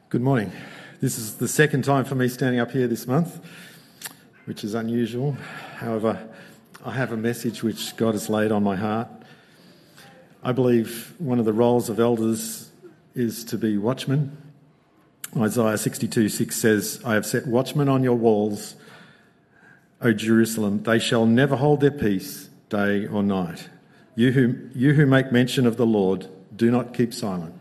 Good morning. This is the second time for me standing up here this month, which is unusual. However, I have a message which God has laid on my heart. I believe one of the roles of elders is to be watchmen. Isaiah 62:6 says, "I have set watchmen on your walls, O Jerusalem. They shall never hold their peace, day or night. You who make mention of the Lord, do not keep silent."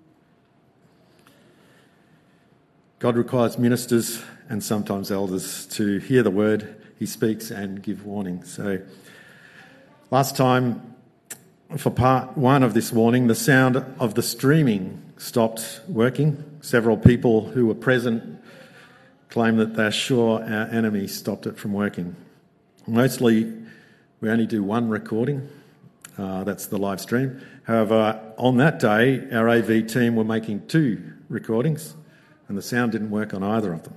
God requires ministers and sometimes elders to hear the word he speaks and give warning. So last time, for part one of this warning, the sound of the streaming stopped working. Several people who were present claim that they're sure our enemy stopped it from working. Mostly, we only do one recording. That's the live stream. However, on that day, our AV team were making two recordings, and the sound didn't work on either of them.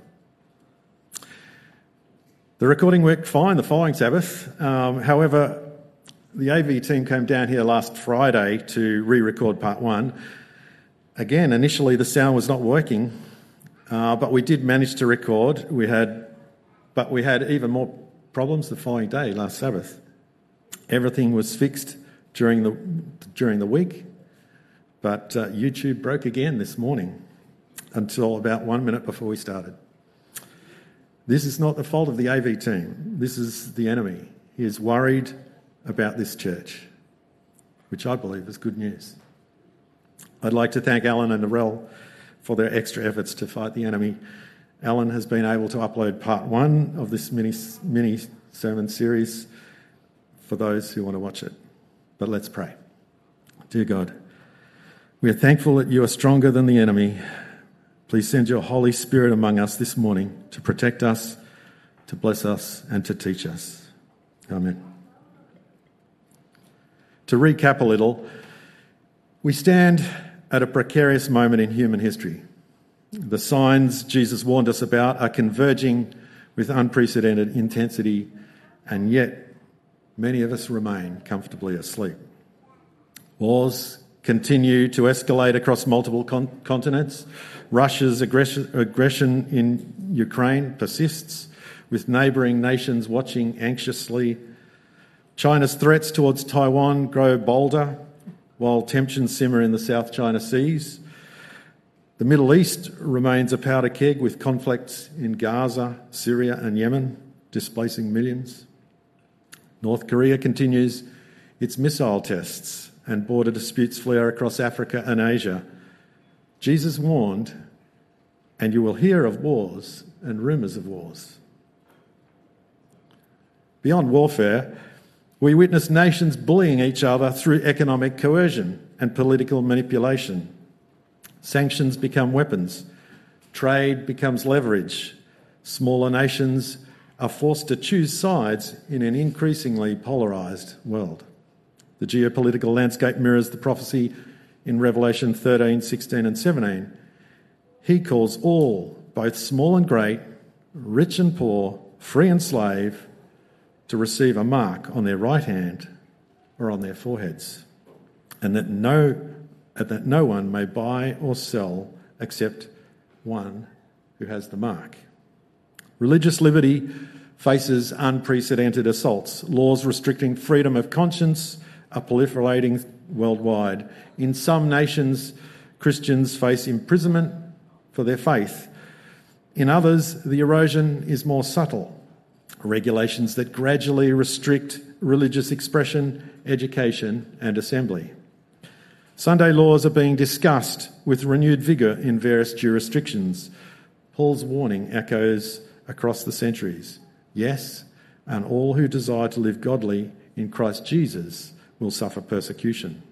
The recording worked fine the following Sabbath. However, the AV team came down here last Friday to re-record part one. Again, initially the sound was not working, but we did manage to record. We had even more problems the following day, last Sabbath. Everything was fixed during the week, but YouTube broke again this morning until about 1 minute before we started. This is not the fault of the AV team. This is the enemy. He is worried about this church, which I believe is good news. I'd like to thank Alan and Narelle for their extra efforts to fight the enemy. Alan has been able to upload part one of this mini sermon series for those who want to watch it. But let's pray. Dear God, we are thankful that you are stronger than the enemy. Please send your Holy Spirit among us this morning to protect us, to bless us, and to teach us. Amen. To recap a little, we stand at a precarious moment in human history. The signs Jesus warned us about are converging with unprecedented intensity, and yet many of us remain comfortably asleep. Wars continue to escalate across multiple continents. Russia's aggression in Ukraine persists, with neighbouring nations watching anxiously. China's threats towards Taiwan grow bolder, while tensions simmer in the South China Seas. The Middle East remains a powder keg, with conflicts in Gaza, Syria and Yemen displacing millions. North Korea continues its missile tests, and border disputes flare across Africa and Asia. Jesus warned, and you will hear of wars and rumours of wars. Beyond warfare, we witness nations bullying each other through economic coercion and political manipulation. Sanctions become weapons. Trade becomes leverage. Smaller nations are forced to choose sides in an increasingly polarised world. The geopolitical landscape mirrors the prophecy in Revelation 13, 16 and 17. He calls all, both small and great, rich and poor, free and slave, to receive a mark on their right hand or on their foreheads, and that no one may buy or sell except one who has the mark. Religious liberty faces unprecedented assaults. Laws restricting freedom of conscience are proliferating worldwide. In some nations, Christians face imprisonment for their faith. In others, the erosion is more subtle. Regulations that gradually restrict religious expression, education and assembly. Sunday laws are being discussed with renewed vigour in various jurisdictions. Paul's warning echoes across the centuries. Yes, and all who desire to live godly in Christ Jesus will suffer persecution.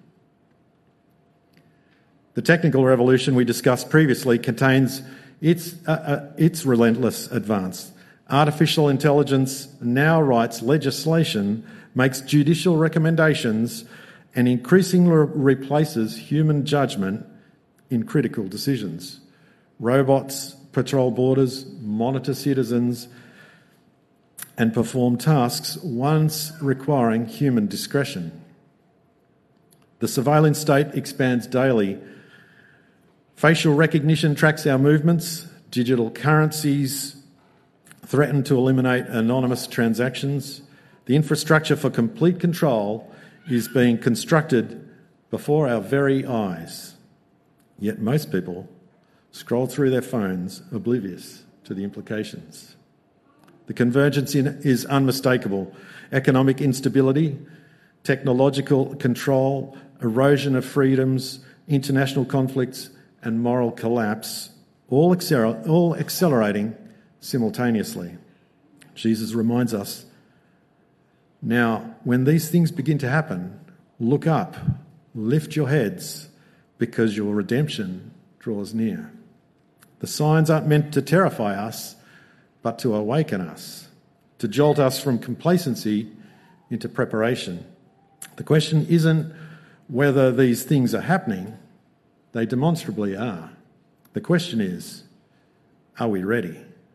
The technical revolution we discussed previously contains its relentless advance. Artificial intelligence now writes legislation, makes judicial recommendations, and increasingly replaces human judgment in critical decisions. Robots patrol borders, monitor citizens, and perform tasks once requiring human discretion. The surveillance state expands daily. Facial recognition tracks our movements. Digital currencies threaten to eliminate anonymous transactions. The infrastructure for complete control is being constructed before our very eyes. Yet most people scroll through their phones oblivious to the implications. The convergence is unmistakable. Economic instability, technological control, erosion of freedoms, international conflicts, and moral collapse, all accelerating simultaneously. Jesus reminds us, now, when these things begin to happen, look up, lift your heads, because your redemption draws near. The signs aren't meant to terrify us, but to awaken us, to jolt us from complacency into preparation. The question isn't whether these things are happening, they demonstrably are. The question is, are we ready?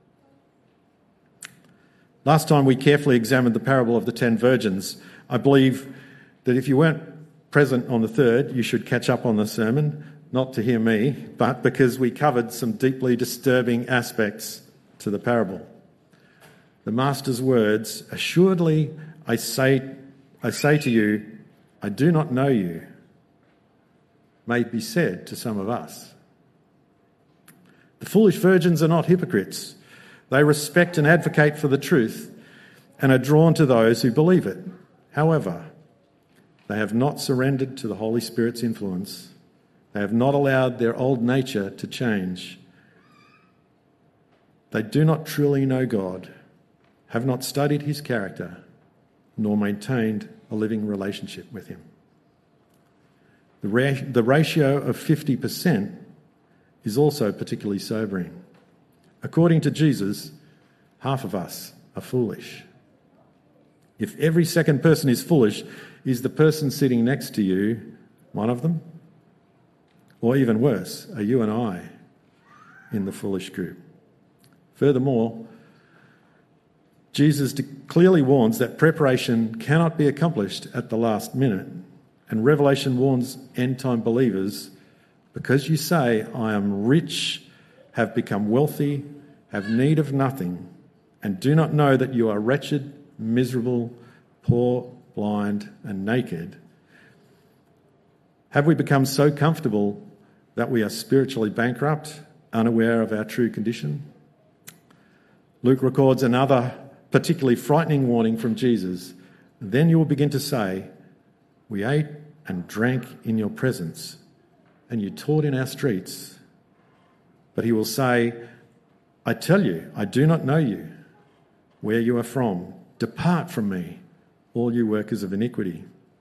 Last time we carefully examined the parable of the 10 virgins. I believe that if you weren't present on the third, you should catch up on the sermon, not to hear me, but because we covered some deeply disturbing aspects to the parable. The Master's words, assuredly I say to you, I do not know you, may be said to some of us. The foolish virgins are not hypocrites. They respect and advocate for the truth and are drawn to those who believe it. However, they have not surrendered to the Holy Spirit's influence. They have not allowed their old nature to change. They do not truly know God, have not studied his character, nor maintained a living relationship with him. The ratio of 50% is also particularly sobering. According to Jesus, half of us are foolish. If every second person is foolish, is the person sitting next to you one of them? Or even worse, are you and I in the foolish group? Furthermore, Jesus clearly warns that preparation cannot be accomplished at the last minute, and Revelation warns end-time believers, because you say, I am rich, have become wealthy, have need of nothing, and do not know that you are wretched, miserable, poor, blind, and naked. Have we become so comfortable that we are spiritually bankrupt, unaware of our true condition? Luke records another particularly frightening warning from Jesus. Then you will begin to say, we ate and drank in your presence, and you taught in our streets. But he will say, I tell you, I do not know you, where you are from. Depart from me, all you workers of iniquity.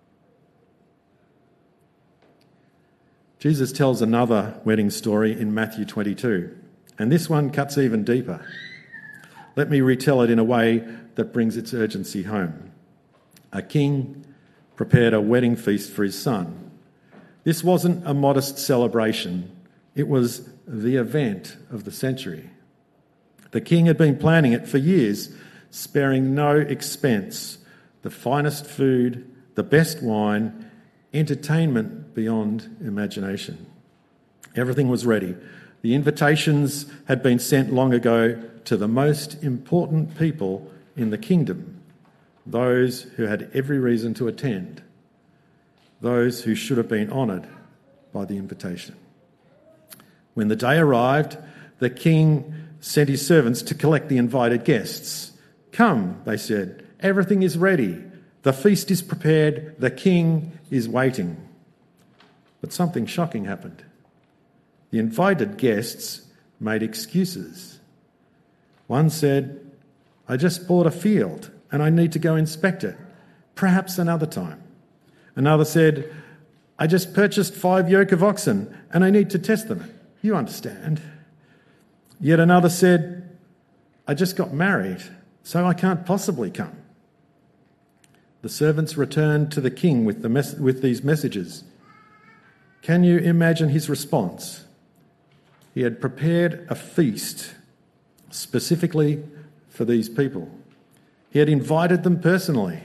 Jesus tells another wedding story in Matthew 22, and this one cuts even deeper. Let me retell it in a way that brings its urgency home. A king prepared a wedding feast for his son. This wasn't a modest celebration. It was the event of the century. The king had been planning it for years, sparing no expense. The finest food, the best wine, entertainment beyond imagination. Everything was ready. The invitations had been sent long ago to the most important people in the kingdom, those who had every reason to attend, those who should have been honoured by the invitation. When the day arrived, the king sent his servants to collect the invited guests. Come, they said, everything is ready. The feast is prepared. The king is waiting. But something shocking happened. The invited guests made excuses. One said, I just bought a field and I need to go inspect it. Perhaps another time. Another said, I just purchased 5 yoke of oxen and I need to test them. You understand. Yet another said, I just got married, so I can't possibly come. The servants returned to the king with these messages. Can you imagine his response? He had prepared a feast specifically for these people. He had invited them personally,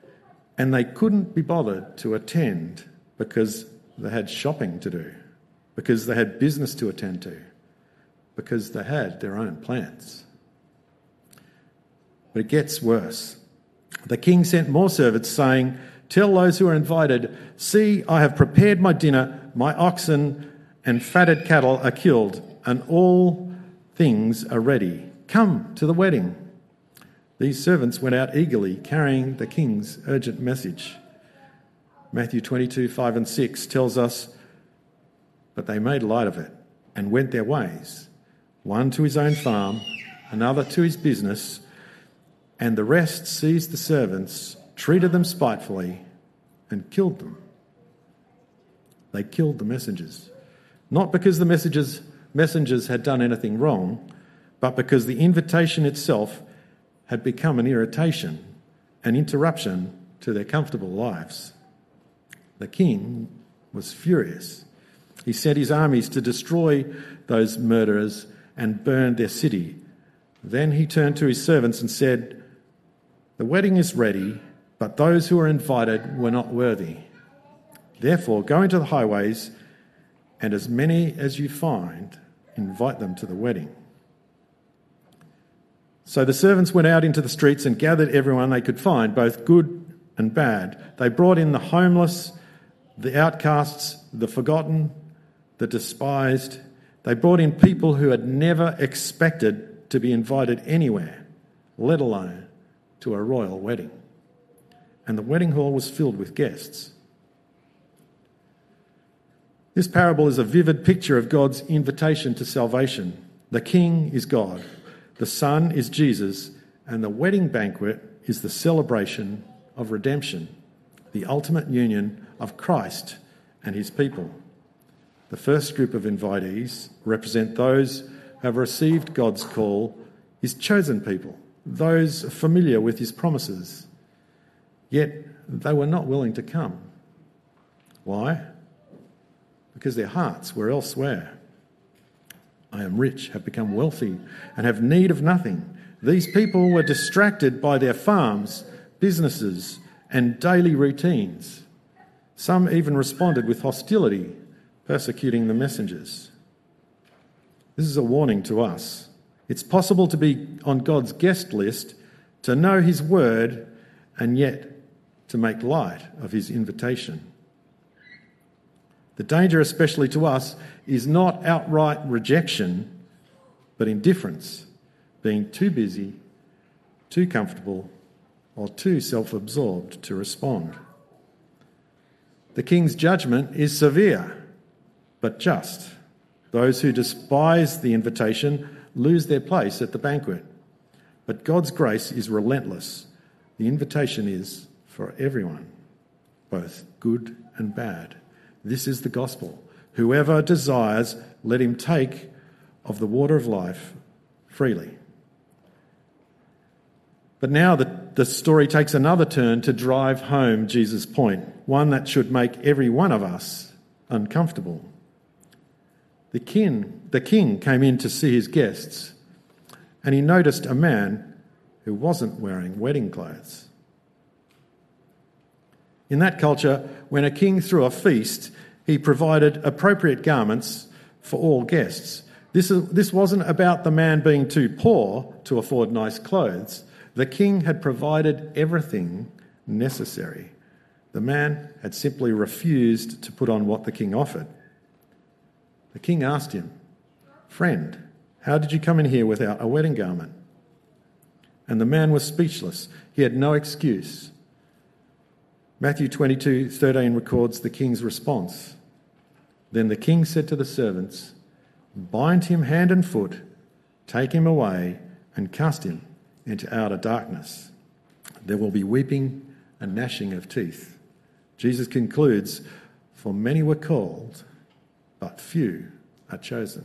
and they couldn't be bothered to attend because they had shopping to do. because they had business to attend to, because they had their own plans. But it gets worse. The king sent more servants, saying, "Tell those who are invited, 'See, I have prepared my dinner, my oxen and fatted cattle are killed, and all things are ready. Come to the wedding.' These servants went out eagerly, carrying the king's urgent message." Matthew 22, 5 and 6 tells us, "But they made light of it and went their ways, one to his own farm, another to his business, and the rest seized the servants, treated them spitefully, and killed them." They killed the messengers, not because the messengers had done anything wrong, but because the invitation itself had become an irritation, an interruption to their comfortable lives. The king was furious. He sent his armies to destroy those murderers and burn their city. Then he turned to his servants and said, "The wedding is ready, but those who are invited were not worthy. Therefore, go into the highways, and as many as you find, invite them to the wedding." So the servants went out into the streets and gathered everyone they could find, both good and bad. They brought in the homeless, the outcasts, the forgotten, the despised. They brought in people who had never expected to be invited anywhere, let alone to a royal wedding. And the wedding hall was filled with guests. This parable is a vivid picture of God's invitation to salvation. The King is God, the Son is Jesus, and the wedding banquet is the celebration of redemption, the ultimate union of Christ and his people. The first group of invitees represent those who have received God's call, his chosen people, those familiar with his promises. Yet they were not willing to come. Why? Because their hearts were elsewhere. "I am rich, have become wealthy, and have need of nothing." These people were distracted by their farms, businesses, and daily routines. Some even responded with hostility, persecuting the messengers. This is a warning to us. It's possible to be on God's guest list, to know his word, and yet to make light of his invitation. The danger, especially to us, is not outright rejection, but indifference, being too busy, too comfortable, or too self-absorbed to respond. The king's judgment is severe, but just. Those who despise the invitation lose their place at the banquet. But God's grace is relentless. The invitation is for everyone, both good and bad. This is the gospel. Whoever desires, let him take of the water of life freely. But now the story takes another turn to drive home Jesus' point, one that should make every one of us uncomfortable. The king came in to see his guests, and he noticed a man who wasn't wearing wedding clothes. In that culture, when a king threw a feast, he provided appropriate garments for all guests. This wasn't about the man being too poor to afford nice clothes. The king had provided everything necessary. The man had simply refused to put on what the king offered. The king asked him, "Friend, how did you come in here without a wedding garment?" And the man was speechless. He had no excuse. Matthew 22:13 records the king's response. Then the king said to the servants, "Bind him hand and foot, take him away, and cast him into outer darkness. There will be weeping and gnashing of teeth." Jesus concludes, "For many were called, but few are chosen."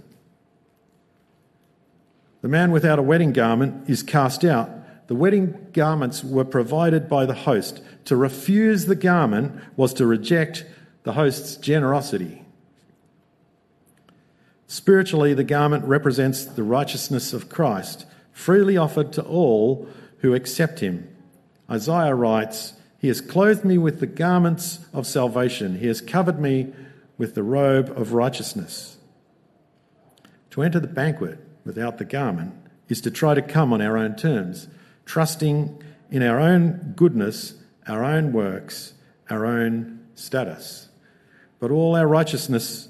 The man without a wedding garment is cast out. The wedding garments were provided by the host. To refuse the garment was to reject the host's generosity. Spiritually, the garment represents the righteousness of Christ, freely offered to all who accept him. Isaiah writes, "He has clothed me with the garments of salvation. He has covered me with the robe of righteousness. To enter the banquet without the garment is to try to come on our own terms, trusting in our own goodness, our own works, our own status. But all our righteousnesses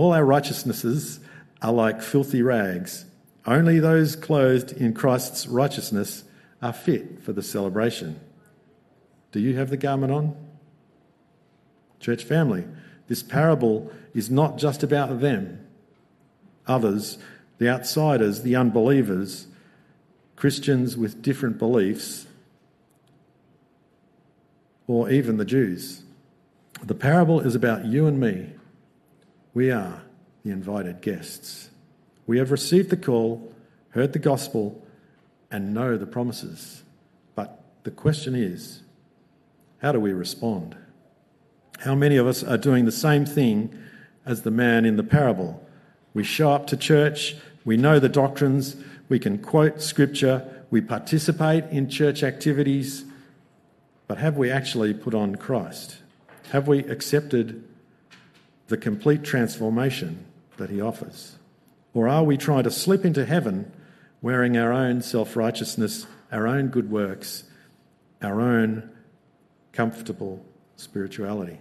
are like filthy rags. Only those clothed in Christ's righteousness are fit for the celebration. Do you have the garment on? Church family, this parable is not just about them. Others, the outsiders, the unbelievers, Christians with different beliefs, or even the Jews. The parable is about you and me. We are the invited guests. We have received the call, heard the gospel, and know the promises. But the question is, how do we respond? How many of us are doing the same thing as the man in the parable? We show up to church, we know the doctrines, we can quote scripture, we participate in church activities, but have we actually put on Christ? Have we accepted the complete transformation that he offers? Or are we trying to slip into heaven wearing our own self-righteousness, our own good works, our own comfortable spirituality?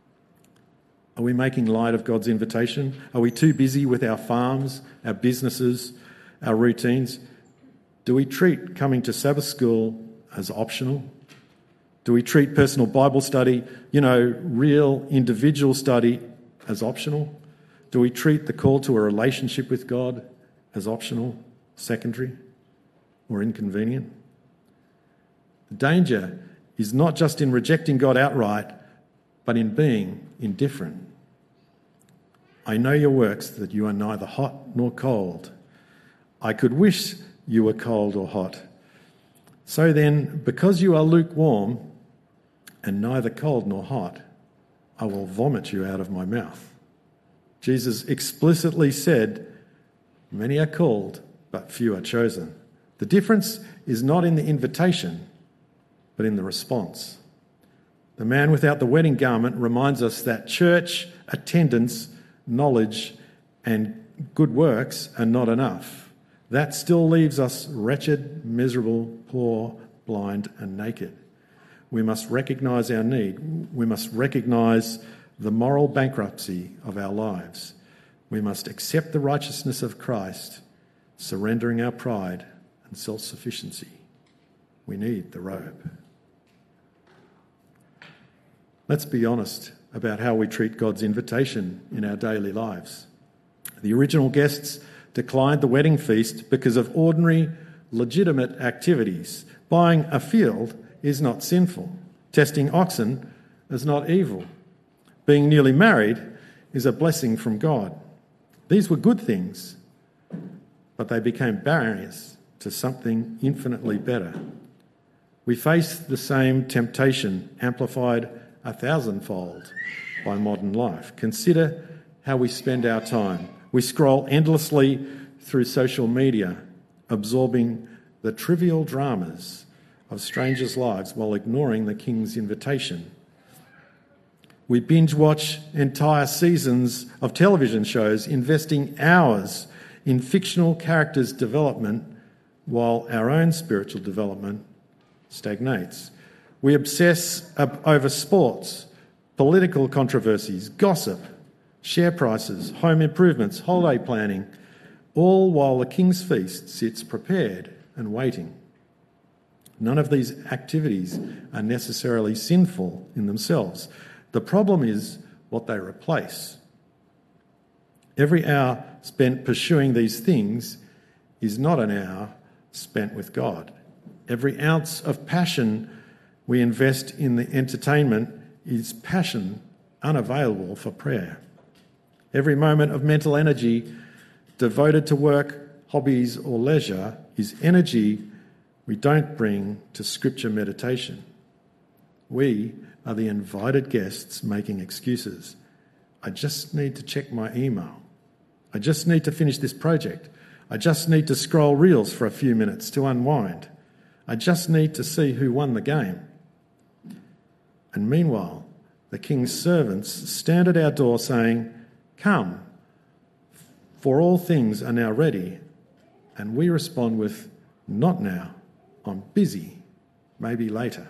Are we making light of God's invitation? Are we too busy with our farms, our businesses, our routines? Do we treat coming to Sabbath school as optional? Do we treat personal Bible study, real individual study, as optional? Do we treat the call to a relationship with God as optional, secondary, or inconvenient? The danger is not just in rejecting God outright, but in being indifferent. I know your works, that you are neither hot nor cold. I could wish you were cold or hot. So then, because you are lukewarm and neither cold nor hot, I will vomit you out of my mouth. Jesus explicitly said, many are called, but few are chosen. The difference is not in the invitation, but in the response. The man without the wedding garment reminds us that church attendance, knowledge, and good works are not enough. That still leaves us wretched, miserable, poor, blind, and naked. We must recognise our need. We must recognise the moral bankruptcy of our lives. We must accept the righteousness of Christ, surrendering our pride and self-sufficiency. We need the robe. Let's be honest about how we treat God's invitation in our daily lives. The original guests declined the wedding feast because of ordinary, legitimate activities. Buying a field is not sinful. Testing oxen is not evil. Being newly married is a blessing from God. These were good things, but they became barriers to something infinitely better. We face the same temptation, amplified 1,000-fold by modern life. Consider how we spend our time. We scroll endlessly through social media, absorbing the trivial dramas of strangers' lives while ignoring the King's invitation. We binge watch entire seasons of television shows, investing hours in fictional characters' development while our own spiritual development stagnates. We obsess over sports, political controversies, gossip, share prices, home improvements, holiday planning, all while the King's feast sits prepared and waiting. None of these activities are necessarily sinful in themselves. The problem is what they replace. Every hour spent pursuing these things is not an hour spent with God. Every ounce of passion we invest in the entertainment is passion unavailable for prayer. Every moment of mental energy devoted to work, hobbies, or leisure is energy we don't bring to scripture meditation. We are the invited guests making excuses. I just need to check my email. I just need to finish this project. I just need to scroll reels for a few minutes to unwind. I just need to see who won the game. And meanwhile, the king's servants stand at our door saying, "Come, for all things are now ready." And we respond with, "Not now, I'm busy, maybe later."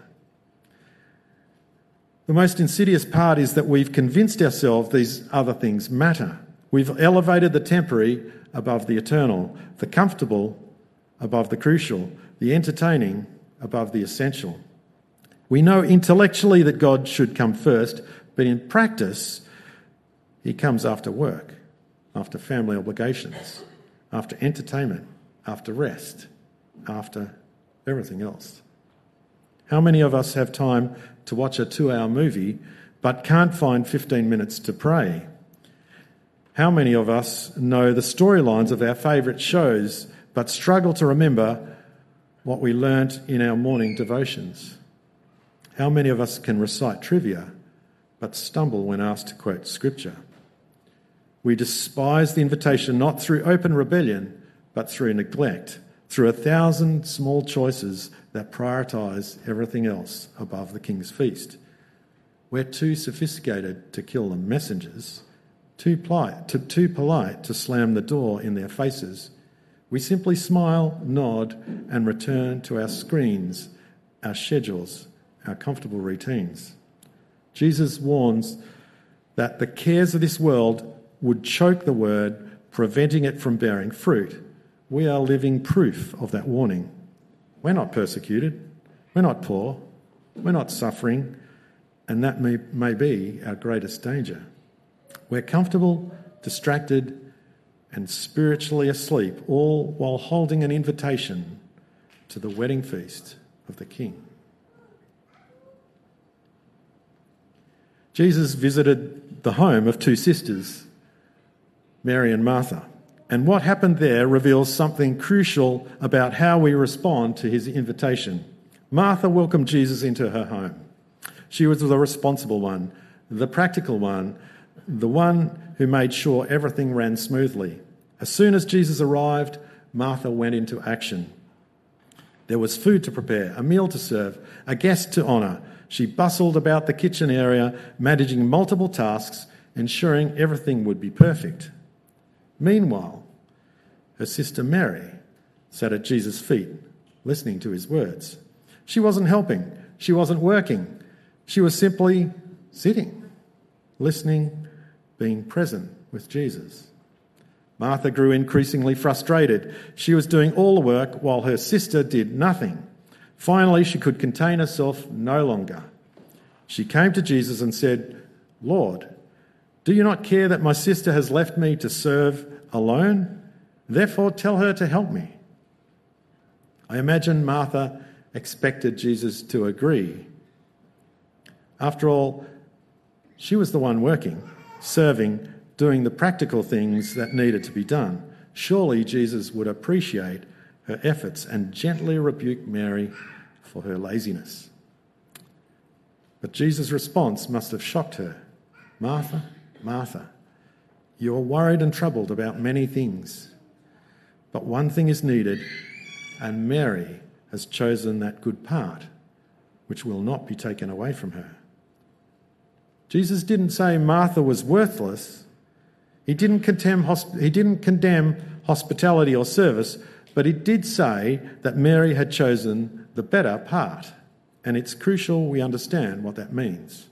The most insidious part is that we've convinced ourselves these other things matter. We've elevated the temporary above the eternal, the comfortable above the crucial, the entertaining above the essential. We know intellectually that God should come first, but in practice, he comes after work, after family obligations, after entertainment, after rest, after everything else. How many of us have time to watch a 2-hour movie but can't find 15 minutes to pray? How many of us know the storylines of our favourite shows but struggle to remember what we learnt in our morning devotions? How many of us can recite trivia but stumble when asked to quote scripture? We despise the invitation not through open rebellion but through neglect, through 1,000 small choices that prioritise everything else above the King's feast. We're too sophisticated to kill the messengers, too polite to slam the door in their faces. We simply smile, nod, and return to our screens, our schedules, our comfortable routines. Jesus warns that the cares of this world would choke the word, preventing it from bearing fruit. We are living proof of that warning. We're not persecuted, we're not poor, we're not suffering, and that may be our greatest danger. We're comfortable, distracted, and spiritually asleep, all while holding an invitation to the wedding feast of the King. Jesus visited the home of 2 sisters, Mary and Martha, and what happened there reveals something crucial about how we respond to his invitation. Martha welcomed Jesus into her home. She was the responsible one, the practical one, the one who made sure everything ran smoothly. As soon as Jesus arrived, Martha went into action. There was food to prepare, a meal to serve, a guest to honour. She bustled about the kitchen area, managing multiple tasks, ensuring everything would be perfect. Meanwhile, her sister Mary sat at Jesus' feet, listening to his words. She wasn't helping. She wasn't working. She was simply sitting, listening, being present with Jesus. Martha grew increasingly frustrated. She was doing all the work while her sister did nothing. Finally, she could contain herself no longer. She came to Jesus and said, "Lord, do you not care that my sister has left me to serve alone? Therefore, tell her to help me." I imagine Martha expected Jesus to agree. After all, she was the one working, serving, doing the practical things that needed to be done. Surely Jesus would appreciate her efforts and gently rebuke Mary for her laziness. But Jesus' response must have shocked her. "Martha, Martha, you are worried and troubled about many things, but one thing is needed, and Mary has chosen that good part, which will not be taken away from her." Jesus didn't say Martha was worthless. He didn't condemn hospitality or service, but he did say that Mary had chosen the better part, and it's crucial we understand what that means.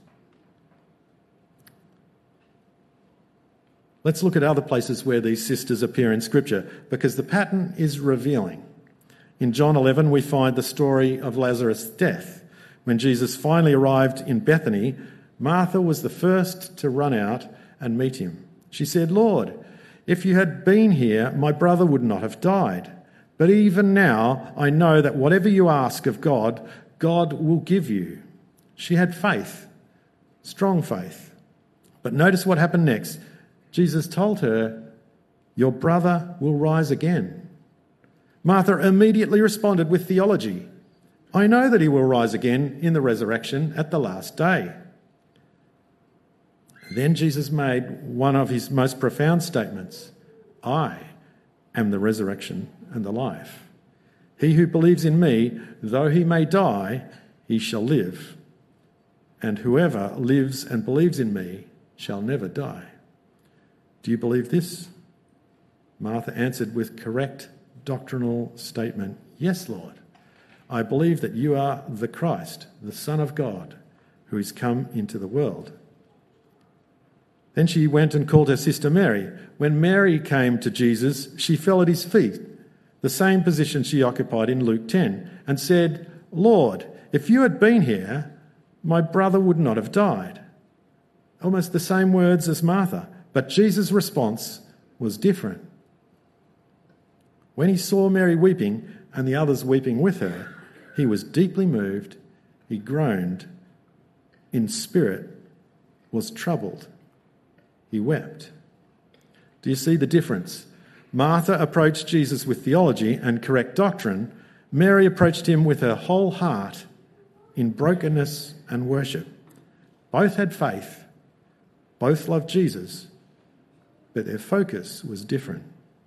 Let's look at other places where these sisters appear in Scripture, because the pattern is revealing. In John 11, we find the story of Lazarus' death. When Jesus finally arrived in Bethany, Martha was the first to run out and meet him. She said, "Lord, if you had been here, my brother would not have died. But even now, I know that whatever you ask of God, God will give you." She had faith, strong faith. But notice what happened next. Jesus told her, "Your brother will rise again." Martha immediately responded with theology. "I know that he will rise again in the resurrection at the last day." Then Jesus made one of his most profound statements. "I am the resurrection and the life. He who believes in me, though he may die, he shall live. and whoever lives and believes in me shall never die. Do you believe this?" Martha answered with correct doctrinal statement, "Yes, Lord. I believe that you are the Christ, the Son of God, who is come into the world." Then she went and called her sister Mary. When Mary came to Jesus, she fell at his feet, the same position she occupied in Luke 10, and said, "Lord, if you had been here, my brother would not have died." Almost the same words as Martha, but Jesus' response was different. When he saw Mary weeping and the others weeping with her, he was deeply moved, he groaned in spirit, was troubled. He wept. Do you see the difference? Martha approached Jesus with theology and correct doctrine. Mary approached him with her whole heart in brokenness and worship. Both had faith. Both loved Jesus, but their focus was different.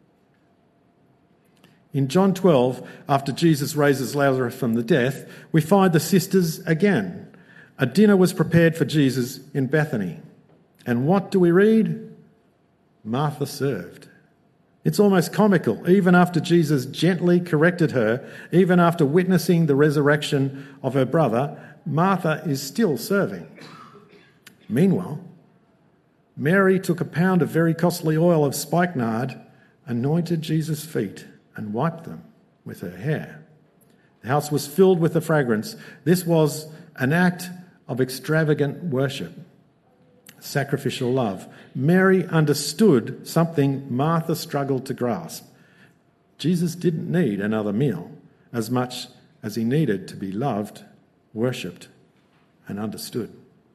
In John 12, after Jesus raises Lazarus from the death, we find the sisters again. A dinner was prepared for Jesus in Bethany. And what do we read? Martha served. It's almost comical. Even after Jesus gently corrected her, even after witnessing the resurrection of her brother, Martha is still serving. Meanwhile, Mary took a pound of very costly oil of spikenard, anointed Jesus' feet, and wiped them with her hair. The house was filled with the fragrance. This was an act of extravagant worship, sacrificial love. Mary understood something Martha struggled to grasp. Jesus didn't need another meal as much as he needed to be loved, worshipped, and understood.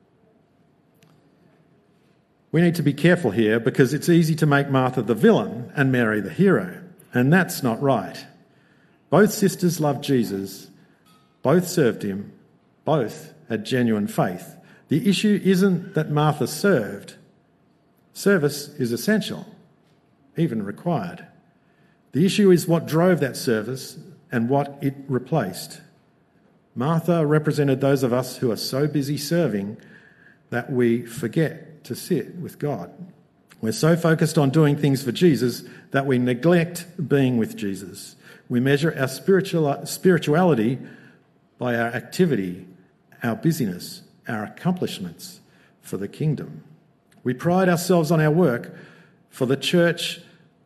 We need to be careful here because it's easy to make Martha the villain and Mary the hero, and that's not right. Both sisters loved Jesus, both served him, both had genuine faith. The issue isn't that Martha served. Service is essential, even required. The issue is what drove that service and what it replaced. Martha represented those of us who are so busy serving that we forget to sit with God. We're so focused on doing things for Jesus that we neglect being with Jesus. We measure our spirituality by our activity, our busyness, our accomplishments for the kingdom. We pride ourselves on our work for the church.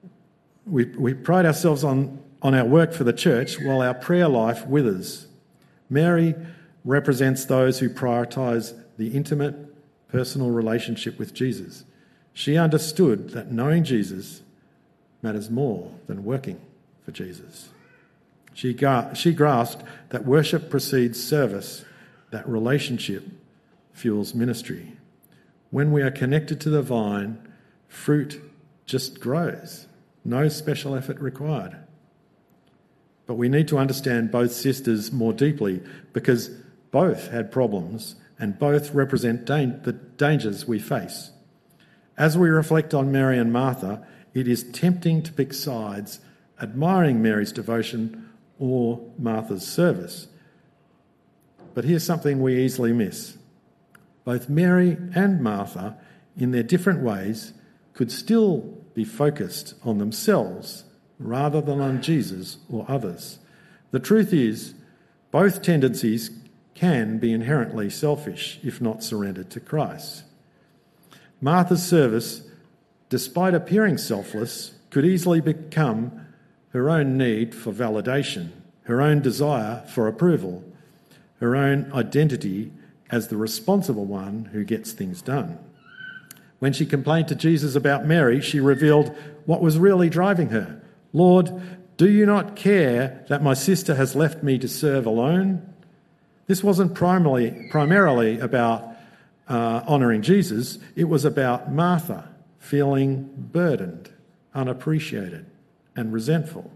We pride ourselves on our work for the church while our prayer life withers. Mary represents those who prioritise the intimate, personal relationship with Jesus. She understood that knowing Jesus matters more than working for Jesus. She grasped that worship precedes service, that relationship fuels ministry. When we are connected to the vine, fruit just grows. No special effort required. But we need to understand both sisters more deeply because both had problems and both represent the dangers we face. As we reflect on Mary and Martha, it is tempting to pick sides, admiring Mary's devotion or Martha's service. But here's something we easily miss. Both Mary and Martha, in their different ways, could still be focused on themselves rather than on Jesus or others. The truth is, both tendencies can be inherently selfish if not surrendered to Christ. Martha's service, despite appearing selfless, could easily become her own need for validation, her own desire for approval, her own identity as the responsible one who gets things done. When she complained to Jesus about Mary, she revealed what was really driving her. "Lord, do you not care that my sister has left me to serve alone?" This wasn't primarily about honouring Jesus. It was about Martha feeling burdened, unappreciated, and resentful.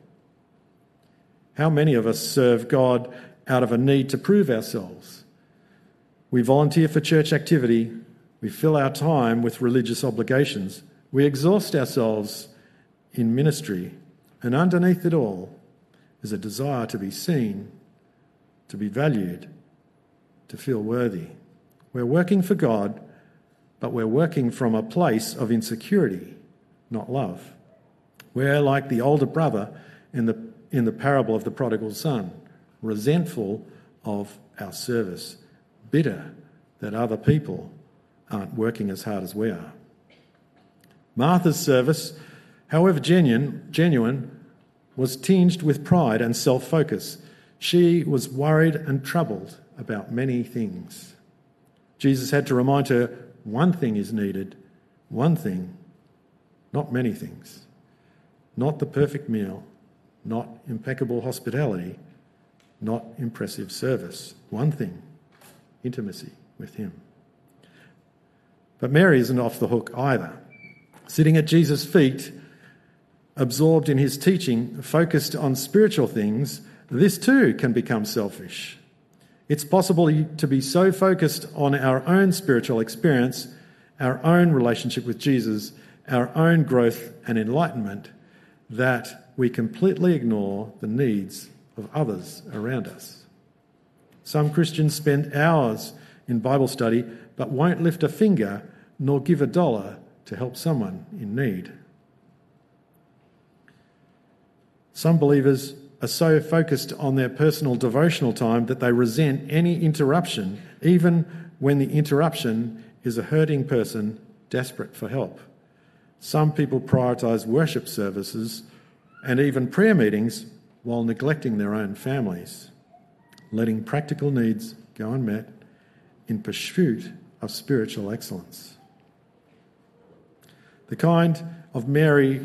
How many of us serve God out of a need to prove ourselves? We volunteer for church activity. We fill our time with religious obligations. We exhaust ourselves in ministry. And underneath it all is a desire to be seen, to be valued, to feel worthy. We're working for God, but we're working from a place of insecurity, not love. We're like the older brother in the parable of the prodigal son, resentful of our service, bitter that other people aren't working as hard as we are. Martha's service, however genuine, was tinged with pride and self-focus. She was worried and troubled about many things. Jesus had to remind her, one thing is needed, one thing, not many things. Not the perfect meal, not impeccable hospitality, not impressive service. One thing, intimacy with him. But Mary isn't off the hook either. Sitting at Jesus' feet, absorbed in his teaching, focused on spiritual things, this too can become selfish. It's possible to be so focused on our own spiritual experience, our own relationship with Jesus, our own growth and enlightenment, that we completely ignore the needs of others around us. Some Christians spend hours in Bible study but won't lift a finger nor give $1 to help someone in need. Some believers are so focused on their personal devotional time that they resent any interruption, even when the interruption is a hurting person desperate for help. Some people prioritise worship services and even prayer meetings while neglecting their own families, letting practical needs go unmet in pursuit of spiritual excellence. The kind of Mary's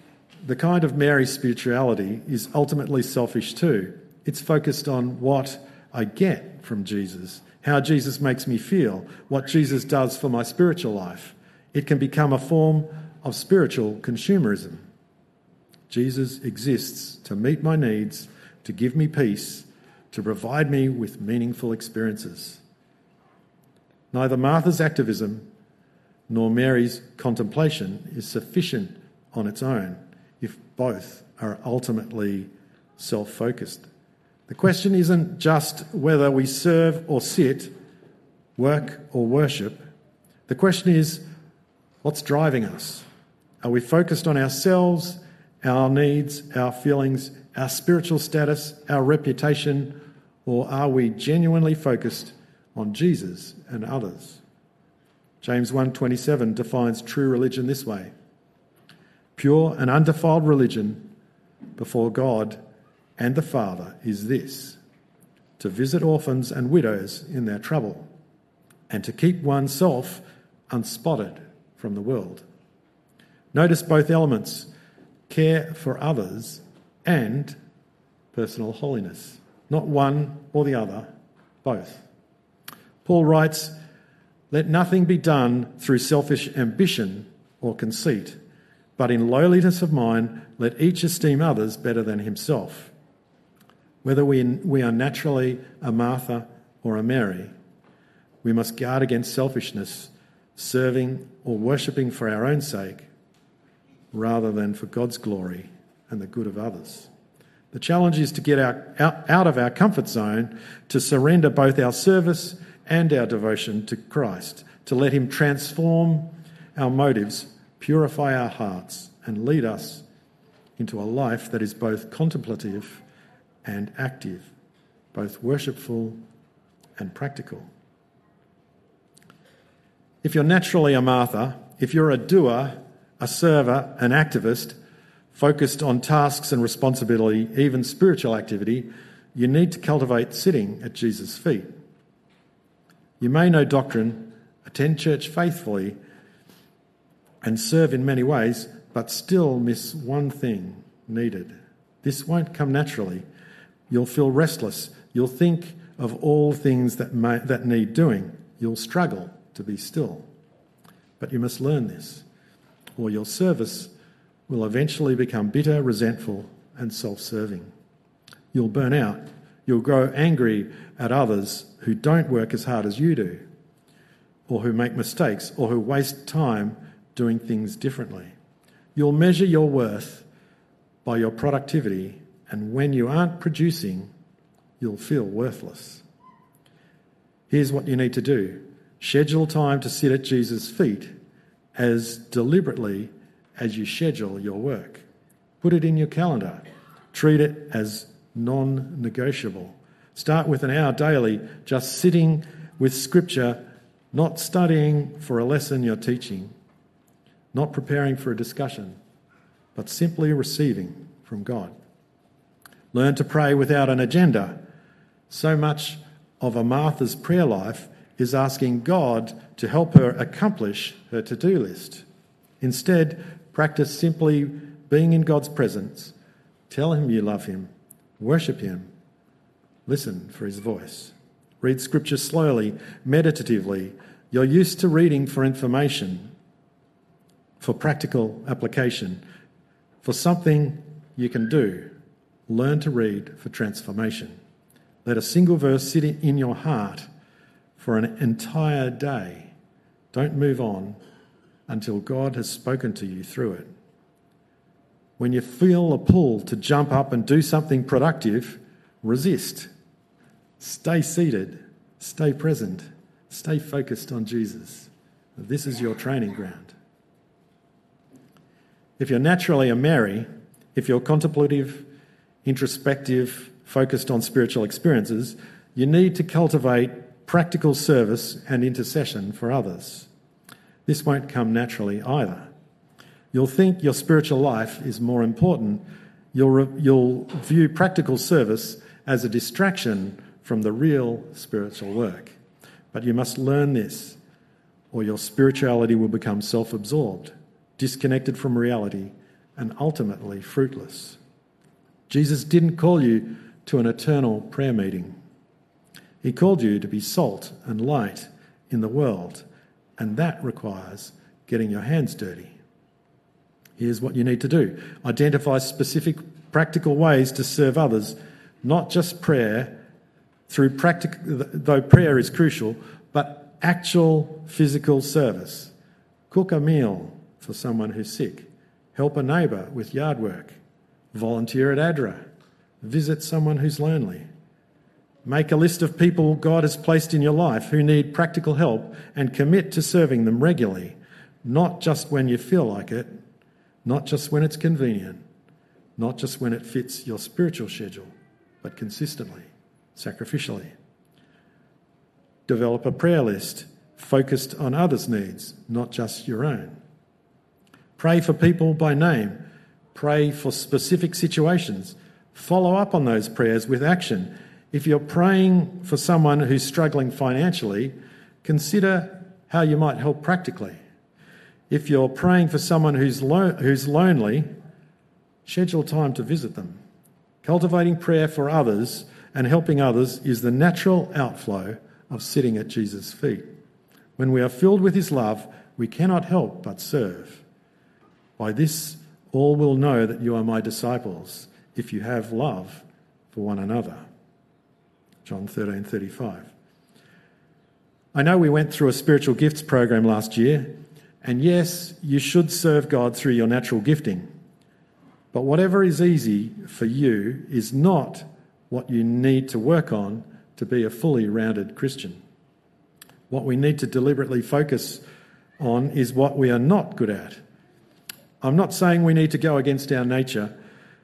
spirituality is ultimately selfish too. It's focused on what I get from Jesus, how Jesus makes me feel, what Jesus does for my spiritual life. It can become a form of spiritual consumerism. Jesus exists to meet my needs, to give me peace, to provide me with meaningful experiences. Neither Martha's activism nor Mary's contemplation is sufficient on its own if both are ultimately self-focused. The question isn't just whether we serve or sit, work or worship. The question is, what's driving us? Are we focused on ourselves, our needs, our feelings, our spiritual status, our reputation, or are we genuinely focused on Jesus and others? James 1:27 defines true religion this way: pure and undefiled religion before God and the Father is this, to visit orphans and widows in their trouble, and to keep oneself unspotted from the world. Notice both elements, care for others and personal holiness. Not one or the other, both. Paul writes, "Let nothing be done through selfish ambition or conceit, but in lowliness of mind let each esteem others better than himself." Whether we are naturally a Martha or a Mary, we must guard against selfishness, serving or worshipping for our own sake, rather than for God's glory and the good of others. The challenge is to get out of our comfort zone, to surrender both our service and our devotion to Christ, to let him transform our motives, purify our hearts, and lead us into a life that is both contemplative and active, both worshipful and practical. If you're naturally a Martha, if you're a doer, a server, an activist, focused on tasks and responsibility, even spiritual activity, you need to cultivate sitting at Jesus' feet. You may know doctrine, attend church faithfully, and serve in many ways, but still miss one thing needed. This won't come naturally. You'll feel restless. You'll think of all things that need doing. You'll struggle to be still. But you must learn this, or your service will eventually become bitter, resentful, and self-serving. You'll burn out. You'll grow angry at others who don't work as hard as you do, or who make mistakes, or who waste time doing things differently. You'll measure your worth by your productivity, and when you aren't producing, you'll feel worthless. Here's what you need to do. Schedule time to sit at Jesus' feet as deliberately as you schedule your work. Put it in your calendar. Treat it as non-negotiable. Start with an hour daily just sitting with Scripture, not studying for a lesson you're teaching, not preparing for a discussion, but simply receiving from God. Learn to pray without an agenda. So much of a Martha's prayer life is asking God to help her accomplish her to-do list. Instead, practice simply being in God's presence. Tell him you love him. Worship him. Listen for his voice. Read Scripture slowly, meditatively. You're used to reading for information, for practical application, for something you can do. Learn to read for transformation. Let a single verse sit in your heart for an entire day. Don't move on until God has spoken to you through it. When you feel a pull to jump up and do something productive, resist. Stay seated. Stay present. Stay focused on Jesus. This is your training ground. If you're naturally a Mary, if you're contemplative, introspective, focused on spiritual experiences, you need to cultivate practical service and intercession for others. This won't come naturally either. You'll think your spiritual life is more important. You'll view practical service as a distraction from the real spiritual work. But you must learn this, or your spirituality will become self-absorbed, disconnected from reality, and ultimately fruitless. Jesus didn't call you to an eternal prayer meeting. He called you to be salt and light in the world, and that requires getting your hands dirty. Here's what you need to do. Identify specific practical ways to serve others, not just prayer, though prayer is crucial, but actual physical service. Cook a meal for someone who's sick. Help a neighbour with yard work. Volunteer at ADRA. Visit someone who's lonely. Make a list of people God has placed in your life who need practical help and commit to serving them regularly, not just when you feel like it, not just when it's convenient, not just when it fits your spiritual schedule, but consistently, sacrificially. Develop a prayer list focused on others' needs, not just your own. Pray for people by name. Pray for specific situations. Follow up on those prayers with action. If you're praying for someone who's struggling financially, consider how you might help practically. If you're praying for someone who's lonely, schedule time to visit them. Cultivating prayer for others and helping others is the natural outflow of sitting at Jesus' feet. When we are filled with his love, we cannot help but serve. By this, all will know that you are my disciples, if you have love for one another. John 13:35. I know we went through a spiritual gifts program last year, and yes, you should serve God through your natural gifting. But whatever is easy for you is not what you need to work on to be a fully rounded Christian. What we need to deliberately focus on is what we are not good at. I'm not saying we need to go against our nature.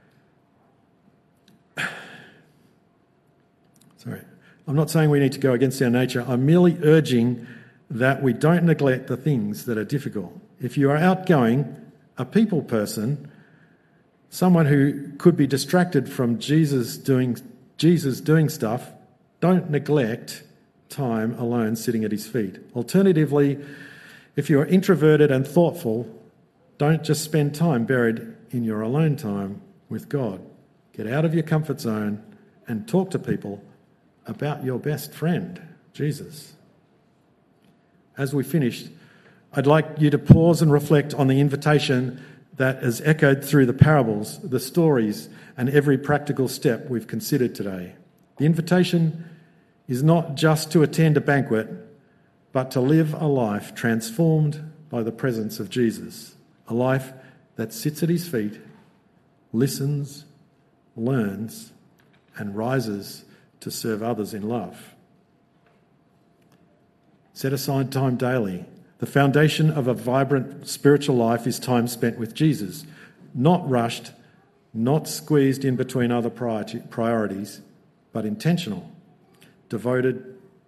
I'm not saying we need to go against our nature. I'm merely urging that we don't neglect the things that are difficult. If you are outgoing, a people person, someone who could be distracted from Jesus doing stuff, don't neglect time alone sitting at his feet. Alternatively, if you are introverted and thoughtful, don't just spend time buried in your alone time with God. Get out of your comfort zone and talk to people about your best friend, Jesus. As we finish, I'd like you to pause and reflect on the invitation that is echoed through the parables, the stories, and every practical step we've considered today. The invitation is not just to attend a banquet, but to live a life transformed by the presence of Jesus, a life that sits at his feet, listens, learns, and rises to serve others in love. Set aside time daily. The foundation of a vibrant spiritual life is time spent with Jesus, not rushed, not squeezed in between other priorities, but intentional, devoted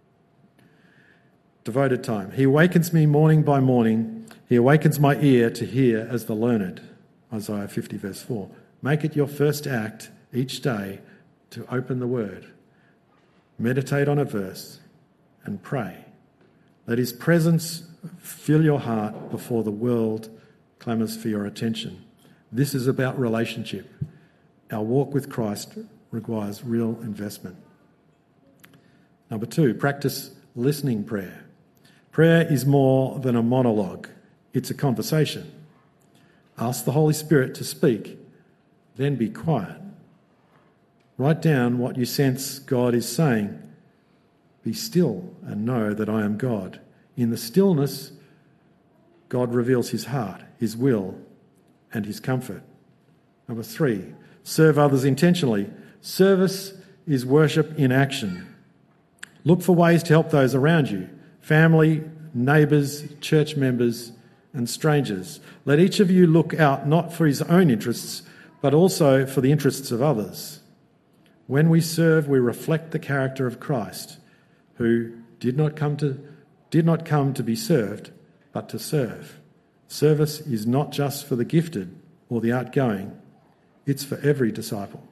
time. He awakens me morning by morning. He awakens my ear to hear as the learned. Isaiah 50 verse 4. Make it your first act each day to open the word, meditate on a verse and pray. Let his presence fill your heart before the world clamours for your attention. This is about relationship. Our walk with Christ requires real investment. Number 2, practice listening prayer. Prayer is more than a monologue. It's a conversation. Ask the Holy Spirit to speak, then be quiet. Write down what you sense God is saying. Be still and know that I am God. In the stillness, God reveals his heart, his will, and his comfort. Number 3, serve others intentionally. Service is worship in action. Look for ways to help those around you, family, neighbours, church members, and strangers. Let each of you look out not for his own interests, but also for the interests of others. When we serve, we reflect the character of Christ, who did not come to be served, but to serve. Service is not just for the gifted or the outgoing, it's for every disciple.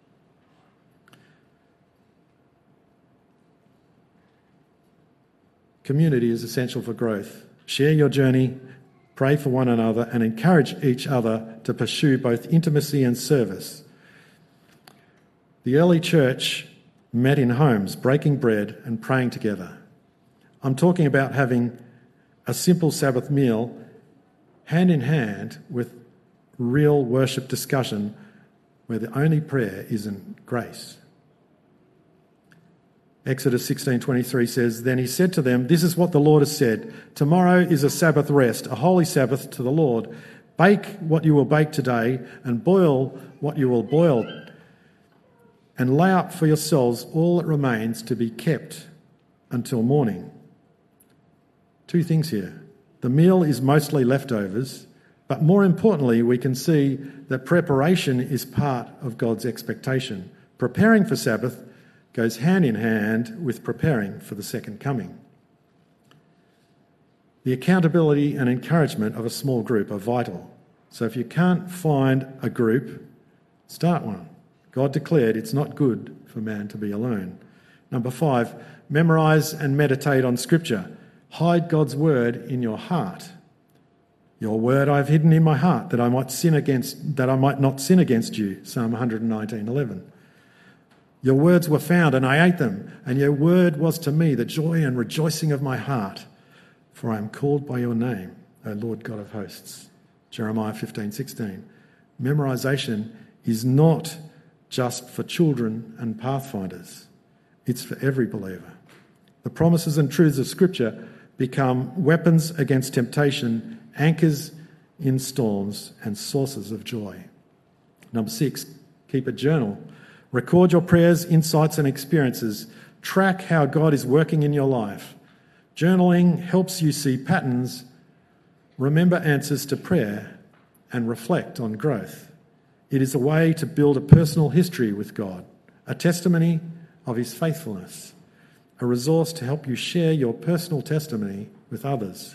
Community is essential for growth. Share your journey, pray for one another, and encourage each other to pursue both intimacy and service. The early church met in homes, breaking bread and praying together. I'm talking about having a simple Sabbath meal hand in hand with real worship discussion where the only prayer isn't grace. Exodus 16:23 says, Then he said to them, This is what the Lord has said. Tomorrow is a Sabbath rest, a holy Sabbath to the Lord. Bake what you will bake today and boil what you will boil. And lay up for yourselves all that remains to be kept until morning. 2 things here. The meal is mostly leftovers, but more importantly, we can see that preparation is part of God's expectation. Preparing for Sabbath goes hand in hand with preparing for the second coming. The accountability and encouragement of a small group are vital. So if you can't find a group, start one. God declared it's not good for man to be alone. Number 5, memorise and meditate on Scripture. Hide God's word in your heart. Your word I've hidden in my heart that I might not sin against you. Psalm 119:11. Your words were found and I ate them, and your word was to me the joy and rejoicing of my heart. For I am called by your name, O Lord God of hosts. Jeremiah 15:16. Memorisation is not just for children and pathfinders. It's for every believer. The promises and truths of Scripture become weapons against temptation, anchors in storms, and sources of joy. Number 6, keep a journal. Record your prayers, insights, and experiences. Track how God is working in your life. Journaling helps you see patterns, remember answers to prayer, and reflect on growth. It is a way to build a personal history with God, a testimony of his faithfulness, a resource to help you share your personal testimony with others.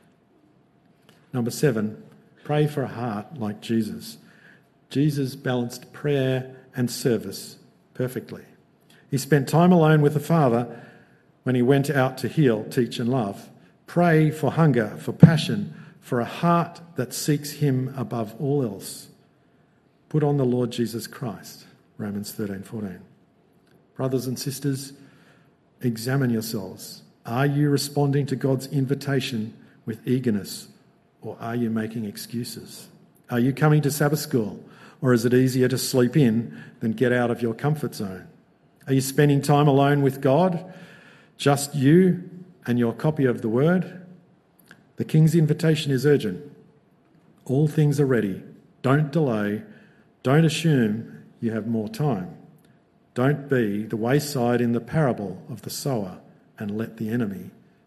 Number 7, pray for a heart like Jesus. Jesus balanced prayer and service perfectly. He spent time alone with the Father when he went out to heal, teach and love. Pray for hunger, for passion, for a heart that seeks him above all else. Put on the Lord Jesus Christ. Romans 13:14. Brothers and sisters, examine yourselves. Are you responding to God's invitation with eagerness, or are you making excuses? Are you coming to Sabbath school, or is it easier to sleep in than get out of your comfort zone? Are you spending time alone with God, just you and your copy of the Word? The King's invitation is urgent. All things are ready. Don't delay. Don't assume you have more time. Don't be the wayside in the parable of the sower and let the enemy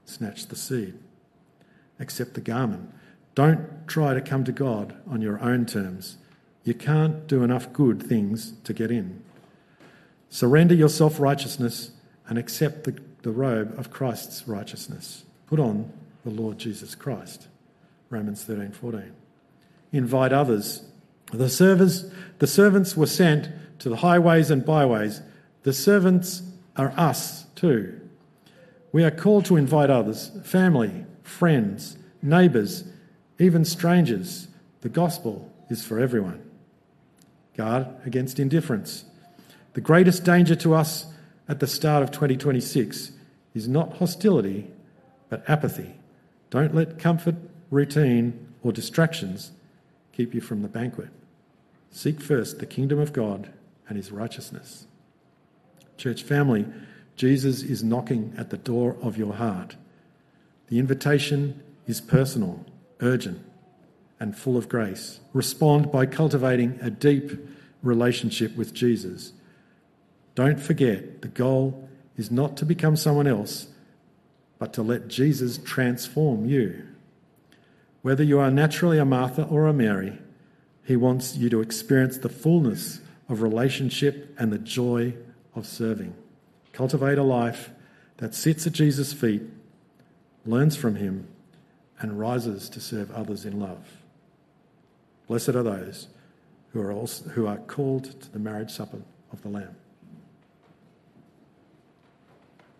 snatch the seed. Accept the garment. Don't try to come to God on your own terms. You can't do enough good things to get in. Surrender your self-righteousness and accept the robe of Christ's righteousness. Put on the Lord Jesus Christ. Romans 13:14. Invite others. The servants were sent to the highways and byways. The servants are us too. We are called to invite others, family, friends, neighbours, even strangers. The gospel is for everyone. Guard against indifference. The greatest danger to us at the start of 2026 is not hostility, but apathy. Don't let comfort, routine, or distractions keep you from the banquet. Seek first the kingdom of God and his righteousness. Church family, Jesus is knocking at the door of your heart. The invitation is personal, urgent, and full of grace. Respond by cultivating a deep relationship with Jesus. Don't forget, the goal is not to become someone else, but to let Jesus transform you. Whether you are naturally a Martha or a Mary, he wants you to experience the fullness of relationship and the joy of serving. Cultivate a life that sits at Jesus' feet, learns from him, and rises to serve others in love. Blessed are those who are called to the marriage supper of the Lamb.